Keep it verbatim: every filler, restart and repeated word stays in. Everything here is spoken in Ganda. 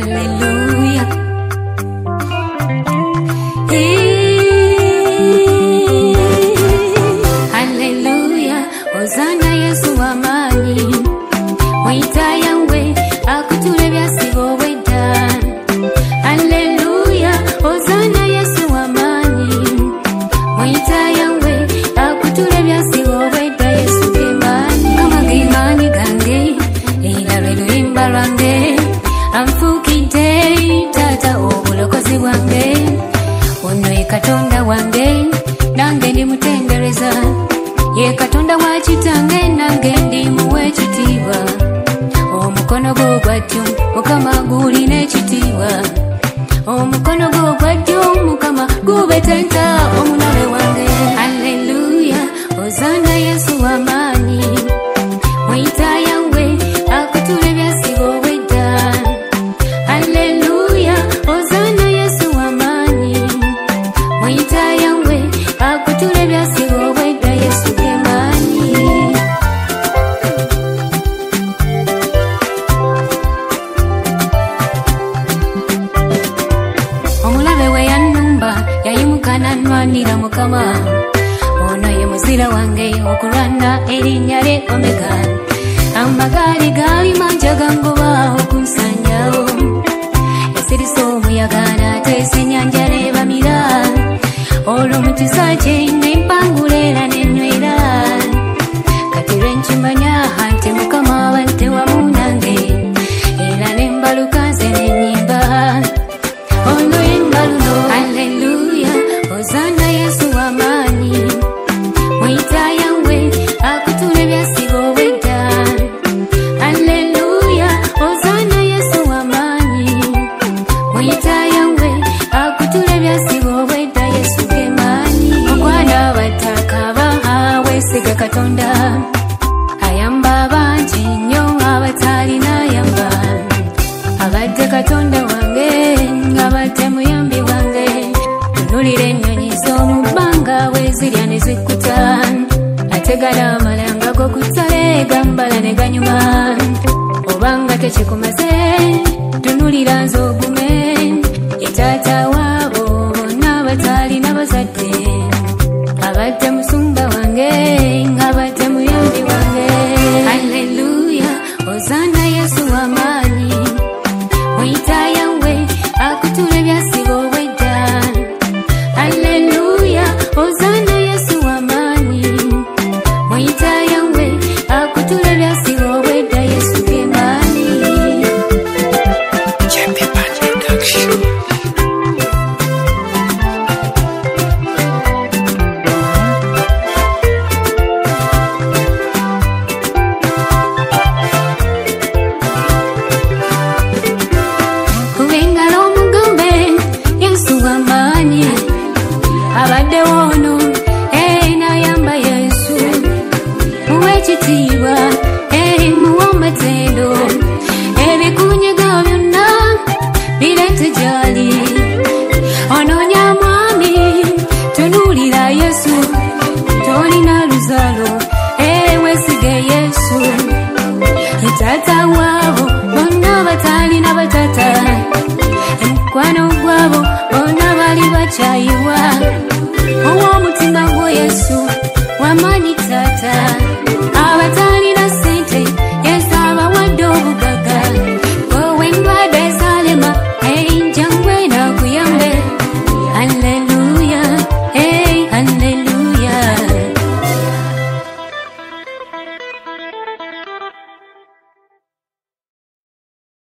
Hallelujah. Hallelujah. Hosanna Yesu amani. Mwita Yahweh akutule byasibo weda. Hallelujah. Hosanna Yesu amani. Mwita Yahweh akutule byasibo weda. Yesu kemani. Kama gimani gange. Ila redu imbarange. Amfukide tata obulokozi wange. Ono ye Katonda wange. Nange ndi mutendereza. Ye Katonda wa kitange nange ndi muwe ekitiibwa. Omukono gwo gwa ddyo Mukama gulina ekitiibwa. Omukono gwo gwa ddyo Mukama gubetenta omulabe wange. Hallelujah. Hosanna Yesu amaanyi. Mwita Yahweh akutule byasibo weda. Hallelujah. Hosanna Yesu amaanyi. Mwita Yahweh akutule byasibo weda. Yesu kemani. Omulabe we yanumba yayimuka nanwanira Mukama. Ono ye muzira wange okulwana erinnya lye Omega. Amagaali gaali manja gangoba okunsanyawo. Yasirisa omuyaga n'ateesa ennyanja n'ebamira. Olwo mu kisa kye n'empangula era n'enywera. Kati lwe nkimanya nti Mukama abadde wamu nange. Era n'embaluka nze n'ennyimba. Ono ye mbaluno. Hallelujah. Hosanna Yesu amaanyi. Mwita Yahweh akutule byasibo weda. Hallelujah. Hosanna Yesu amaanyi. Mwita Yahweh akutule byasibo weda. Yesu kemani. Okwana abataka bahawe siga Katonda. Ayamba bangi nnyo abatalina yamba. Abadde Katonda wange abadde muyambi wange. Tunulira ennyonyi z'omu bbanga bwe zirya ne zikkuta. Ategala amalanga g'okuttale gambala ne ganyuma. Obanga tekikumaze tunulira nze ogume. Ye taata waabo bonna abatalina bazadde. Abadde musumba wange abadde muyambi wange. Hallelujah. Hosanna Yesu amaanyi. Mwita Yahweh akutule byasibo weda. Hallelujah. Hosanna Yesu amaanyi. Mwita Yahweh akutule byasibo weda. Yesu kemani. Kubengala omugambe Yesu amaanyi. Abadde wono eh nayamba Yesu. Muwe ekitiibwa eh muwe amatendo. Ebikunyega byonna bireete gy'ali. Onoonya mwami tunuulira Yesu. Tolina luzaalo eh weesige Yesu. Ye taata waabo bonna abatalina batata. Mukwano gwabo bonna bali bakyayiwa. Ow'omutima gwo Yesu wamaanyi taata. Abatalina ssente Yesu abawadde obugaga. Wowe endwadde zalema eh njangwe naakuyambe. Hallelujah. Hey, hallelujah.